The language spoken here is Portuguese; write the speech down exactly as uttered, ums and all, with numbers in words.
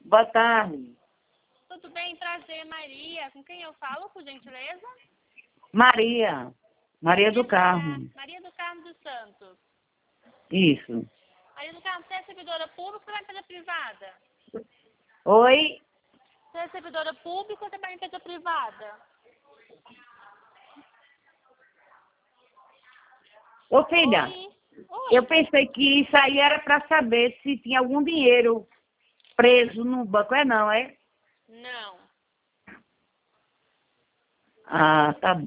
Boa tarde. Tudo bem? Prazer, Maria. Com quem eu falo, por gentileza? Maria. Maria do Maria Carmo. Maria do Carmo dos Santos. Isso. Maria do Carmo, você é servidora pública ou é empresa privada? Oi? Você é servidora pública ou trabalha em empresa privada? Ô, filha, Oi? Oi? eu pensei que isso aí era para saber se tinha algum dinheiro preso no banco. É não, é? Não. Ah, tá bom.